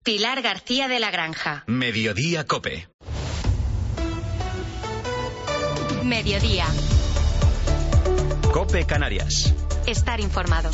Pilar García de la Granja. Mediodía COPE. Mediodía. COPE Canarias. Estar informado.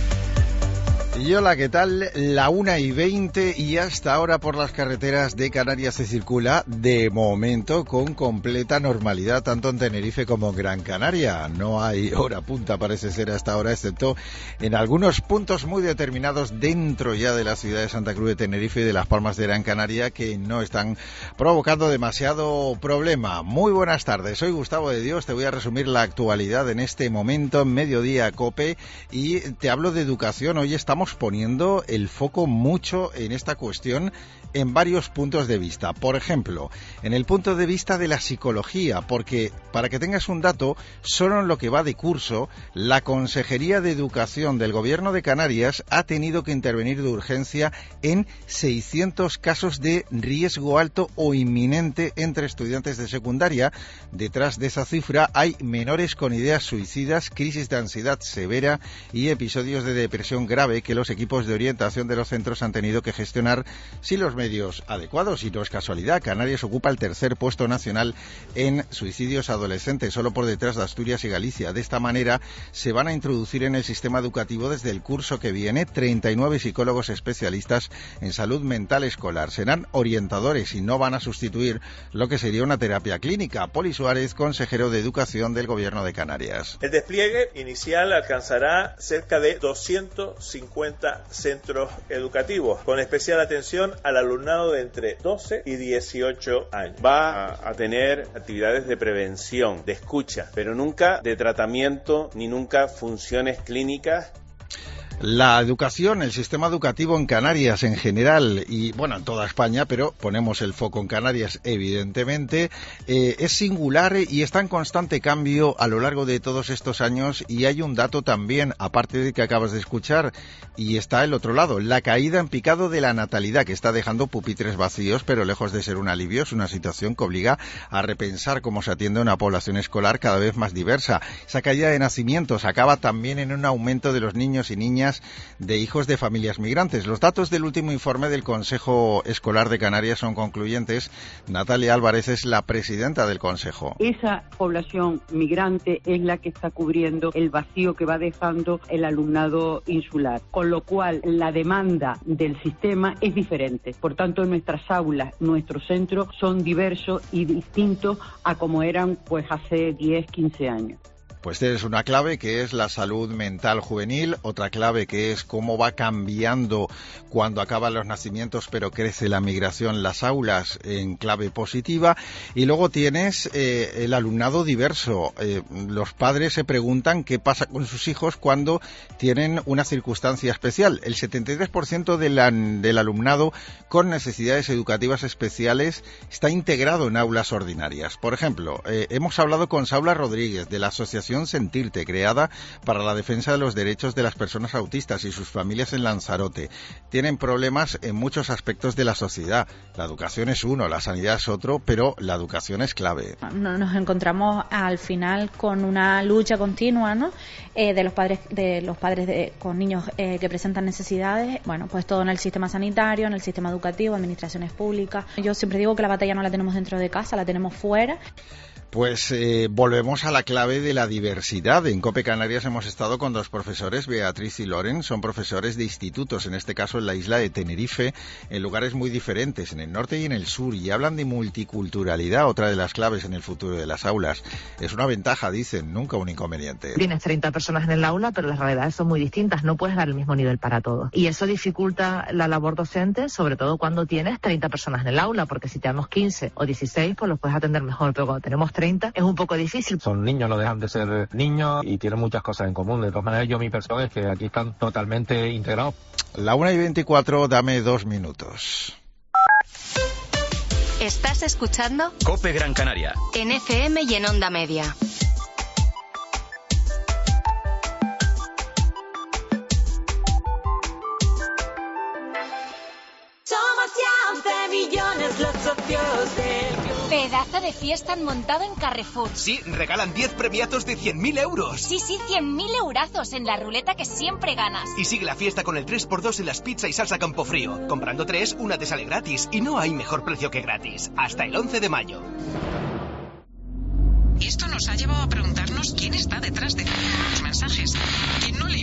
Y hola, ¿qué tal? La 1:20 y hasta ahora por las carreteras de Canarias se circula de momento con completa normalidad, tanto en Tenerife como en Gran Canaria. No hay hora punta, parece ser hasta ahora, excepto en algunos puntos muy determinados dentro ya de la ciudad de Santa Cruz de Tenerife y de Las Palmas de Gran Canaria, que no están provocando demasiado problema. Muy buenas tardes, soy Gustavo de Dios, te voy a resumir la actualidad en este momento en Mediodía COPE y te hablo de educación. Hoy estamos poniendo el foco mucho en esta cuestión en varios puntos de vista. Por ejemplo, en el punto de vista de la psicología, porque para que tengas un dato, solo en lo que va de curso, la Consejería de Educación del Gobierno de Canarias ha tenido que intervenir de urgencia en 600 casos de riesgo alto o inminente entre estudiantes de secundaria. Detrás de esa cifra hay menores con ideas suicidas, crisis de ansiedad severa y episodios de depresión grave que los equipos de orientación de los centros han tenido que gestionar sin los medios adecuados. Y no es casualidad, Canarias ocupa el tercer puesto nacional en suicidios adolescentes, solo por detrás de Asturias y Galicia. De esta manera se van a introducir en el sistema educativo desde el curso que viene 39 psicólogos especialistas en salud mental escolar. Serán orientadores y no van a sustituir lo que sería una terapia clínica. Poli Suárez, consejero de Educación del Gobierno de Canarias. El despliegue inicial alcanzará cerca de 250 centros educativos, con especial atención al alumnado de entre 12 y 18 años. Va a tener actividades de prevención, de escucha, pero nunca de tratamiento ni nunca funciones clínicas. La educación, el sistema educativo en Canarias en general y, bueno, en toda España, pero ponemos el foco en Canarias, evidentemente, es singular y está en constante cambio a lo largo de todos estos años. Y hay un dato también, aparte de que acabas de escuchar, y está el otro lado, la caída en picado de la natalidad, que está dejando pupitres vacíos, pero lejos de ser un alivio, es una situación que obliga a repensar cómo se atiende a una población escolar cada vez más diversa. Esa caída de nacimientos acaba también en un aumento de los niños y niñas de hijos de familias migrantes. Los datos del último informe del Consejo Escolar de Canarias son concluyentes. Natalia Álvarez es la presidenta del Consejo. Esa población migrante es la que está cubriendo el vacío que va dejando el alumnado insular, con lo cual la demanda del sistema es diferente. Por tanto, nuestras aulas, nuestros centros son diversos y distintos a como eran pues hace 10, 15 años. Pues tienes una clave que es la salud mental juvenil, otra clave que es cómo va cambiando cuando acaban los nacimientos pero crece la migración, las aulas en clave positiva. Y luego tienes el alumnado diverso. Los padres se preguntan qué pasa con sus hijos cuando tienen una circunstancia especial. El 73% del alumnado con necesidades educativas especiales está integrado en aulas ordinarias. Por ejemplo, hemos hablado con Saula Rodríguez de la Asociación Sentirte, creada para la defensa de los derechos de las personas autistas y sus familias en Lanzarote. Tienen problemas en muchos aspectos de la sociedad. La educación es uno, la sanidad es otro, pero la educación es clave. Nos encontramos al final con una lucha continua, ¿no? De los padres con niños que presentan necesidades. Bueno, pues todo en el sistema sanitario, en el sistema educativo, administraciones públicas. Yo siempre digo que la batalla no la tenemos dentro de casa, la tenemos fuera. Pues volvemos a la clave de la diversidad. En COPE Canarias hemos estado con dos profesores, Beatriz y Loren, son profesores de institutos, en este caso en la isla de Tenerife, en lugares muy diferentes, en el norte y en el sur, y hablan de multiculturalidad, otra de las claves en el futuro de las aulas. Es una ventaja, dicen, nunca un inconveniente. Tienes 30 personas en el aula, pero las realidades son muy distintas, no puedes dar el mismo nivel para todos. Y eso dificulta la labor docente, sobre todo cuando tienes 30 personas en el aula, porque si tenemos 15 o 16, pues los puedes atender mejor, pero cuando tenemos 30, es un poco difícil. Son niños, no dejan de ser niños y tienen muchas cosas en común. De todas maneras, mi percepción es que aquí están totalmente integrados. La 1:24, dame 2 minutos. ¿Estás escuchando? COPE Gran Canaria. En FM y en Onda Media. Somos 11 millones los socios del club. Pedazo de fiesta han montado en Carrefour. Sí, regalan 10 premiazos de 100.000 euros. Sí, 100.000 eurazos en la ruleta que siempre ganas. Y sigue la fiesta con el 3x2 en las pizza y salsa Campofrío. Comprando 3, una te sale gratis. Y no hay mejor precio que gratis. Hasta el 11 de mayo. Esto nos ha llevado a preguntarnos quién está detrás de los mensajes. ¿Quién no lee?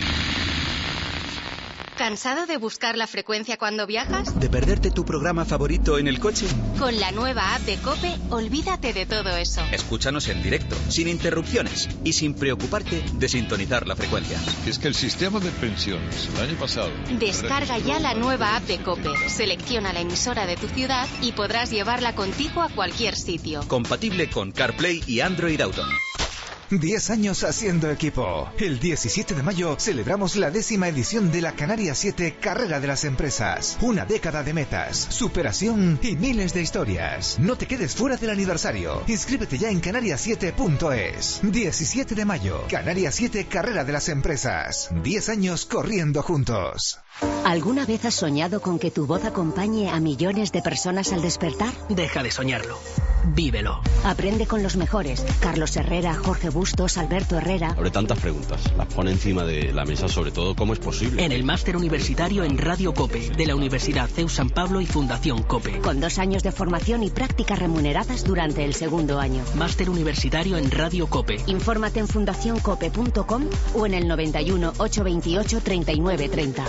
¿Cansado de buscar la frecuencia cuando viajas? ¿De perderte tu programa favorito en el coche? Con la nueva app de COPE, olvídate de todo eso. Escúchanos en directo, sin interrupciones y sin preocuparte de sintonizar la frecuencia. Es que el sistema de pensiones el año pasado... Descarga ya la nueva app de COPE, selecciona la emisora de tu ciudad y podrás llevarla contigo a cualquier sitio. Compatible con CarPlay y Android Auto. 10 años haciendo equipo. El 17 de mayo celebramos la 10ª edición de la Canarias 7 Carrera de las Empresas. Una década de metas, superación y miles de historias. No te quedes fuera del aniversario. Inscríbete ya en canarias7.es. 17 de mayo, Canarias 7 Carrera de las Empresas. 10 años corriendo juntos. ¿Alguna vez has soñado con que tu voz acompañe a millones de personas al despertar? Deja de soñarlo. Vívelo. Aprende con los mejores. Carlos Herrera, Jorge Bustos, Alberto Herrera. Abre tantas preguntas. Las pone encima de la mesa, sobre todo, ¿cómo es posible? En el máster universitario en Radio COPE, de la Universidad CEU San Pablo y Fundación COPE. Con 2 años de formación y prácticas remuneradas durante el segundo año. Máster universitario en Radio COPE. Infórmate en fundacioncope.com o en el 91 828 3930.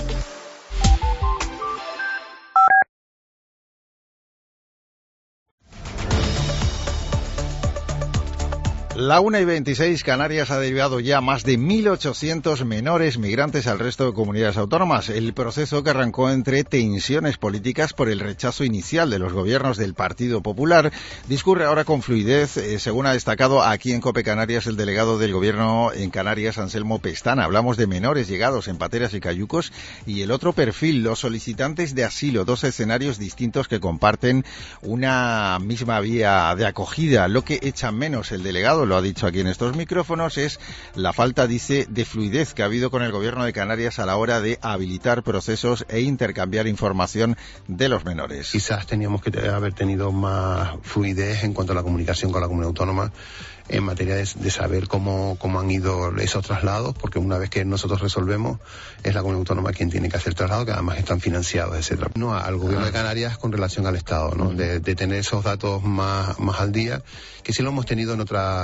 La 1:26, Canarias ha derivado ya más de 1.800 menores migrantes al resto de comunidades autónomas. El proceso, que arrancó entre tensiones políticas por el rechazo inicial de los gobiernos del Partido Popular, discurre ahora con fluidez, según ha destacado aquí en COPE Canarias el delegado del Gobierno en Canarias, Anselmo Pestana. Hablamos de menores llegados en pateras y cayucos, y el otro perfil, los solicitantes de asilo, 2 escenarios distintos que comparten una misma vía de acogida. Lo que echa menos el delegado, lo ha dicho aquí en estos micrófonos, es la falta, dice, de fluidez que ha habido con el Gobierno de Canarias a la hora de habilitar procesos e intercambiar información de los menores. Quizás teníamos que haber tenido más fluidez en cuanto a la comunicación con la comunidad autónoma en materia de saber cómo han ido esos traslados, porque una vez que nosotros resolvemos, es la comunidad autónoma quien tiene que hacer traslados, que además están financiados, etcétera. No al Gobierno de Canarias con relación al Estado, ¿no? De tener esos datos más al día, que sí lo hemos tenido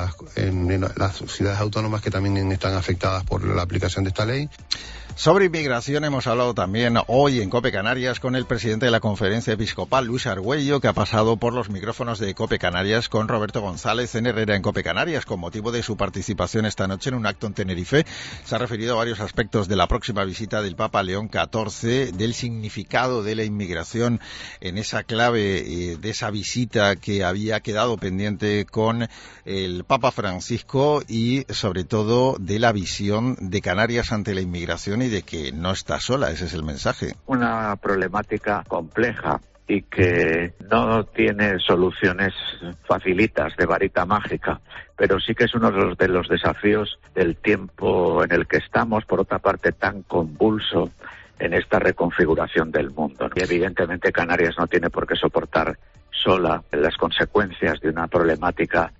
en las ciudades autónomas que también están afectadas por la aplicación de esta ley. Sobre inmigración hemos hablado también hoy en COPE Canarias con el presidente de la Conferencia Episcopal, Luis Argüello, que ha pasado por los micrófonos de COPE Canarias con Roberto González en Herrera en COPE Canarias, con motivo de su participación esta noche en un acto en Tenerife. Se ha referido a varios aspectos de la próxima visita del Papa León XIV, del significado de la inmigración en esa clave de esa visita que había quedado pendiente con el Papa Francisco, y sobre todo de la visión de Canarias ante la inmigración y de que no está sola. Ese es el mensaje. Una problemática compleja y que no tiene soluciones facilitas de varita mágica, pero sí que es uno de los desafíos del tiempo en el que estamos, por otra parte tan convulso en esta reconfiguración del mundo. Y evidentemente Canarias no tiene por qué soportar sola las consecuencias de una problemática.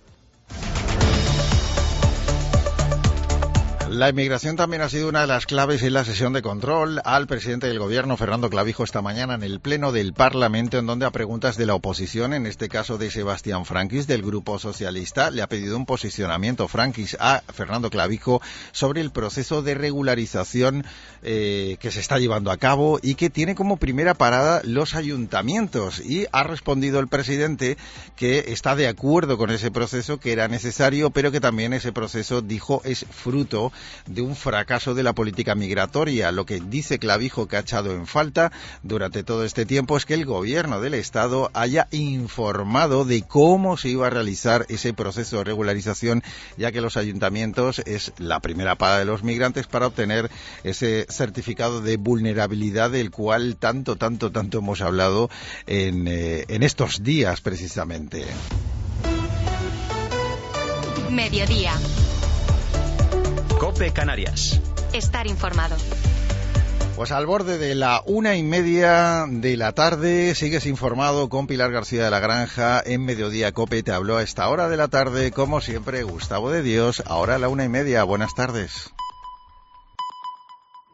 La inmigración también ha sido una de las claves en la sesión de control al presidente del Gobierno, Fernando Clavijo, esta mañana en el Pleno del Parlamento, en donde, a preguntas de la oposición, en este caso de Sebastián Franquis, del Grupo Socialista, le ha pedido un posicionamiento, Franquis, a Fernando Clavijo sobre el proceso de regularización que se está llevando a cabo y que tiene como primera parada los ayuntamientos. Y ha respondido el presidente que está de acuerdo con ese proceso, que era necesario, pero que también ese proceso, dijo, es fruto de un fracaso de la política migratoria. Lo que dice Clavijo que ha echado en falta durante todo este tiempo es que el Gobierno del Estado haya informado de cómo se iba a realizar ese proceso de regularización, ya que los ayuntamientos es la primera parada de los migrantes para obtener ese certificado de vulnerabilidad del cual tanto hemos hablado en estos días precisamente. Mediodía. COPE Canarias. Estar informado. Pues al borde de la 1:30 de la tarde, sigues informado con Pilar García de la Granja en Mediodía COPE. Te habló a esta hora de la tarde, como siempre, Gustavo de Dios. Ahora a la 1:30. Buenas tardes.